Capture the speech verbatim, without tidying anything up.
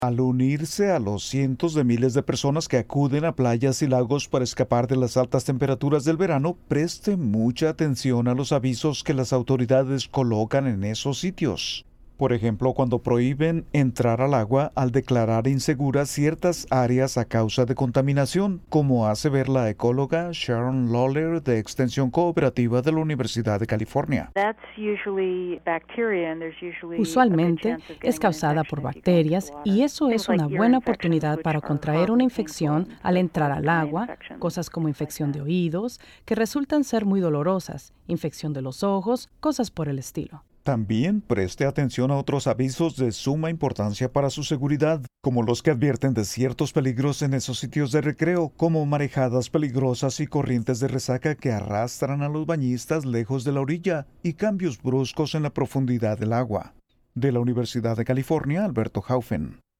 Al unirse a los cientos de miles de personas que acuden a playas y lagos para escapar de las altas temperaturas del verano, preste mucha atención a los avisos que las autoridades colocan en esos sitios. Por ejemplo, cuando prohíben entrar al agua al declarar inseguras ciertas áreas a causa de contaminación, como hace ver la ecóloga Sharon Lawler de Extensión Cooperativa de la Universidad de California. Usualmente es causada por bacterias y eso es una buena oportunidad para contraer una infección al entrar al agua, cosas como infección de oídos, que resultan ser muy dolorosas, infección de los ojos, cosas por el estilo. También preste atención a otros avisos de suma importancia para su seguridad, como los que advierten de ciertos peligros en esos sitios de recreo, como marejadas peligrosas y corrientes de resaca que arrastran a los bañistas lejos de la orilla y cambios bruscos en la profundidad del agua. De la Universidad de California, Alberto Haufen.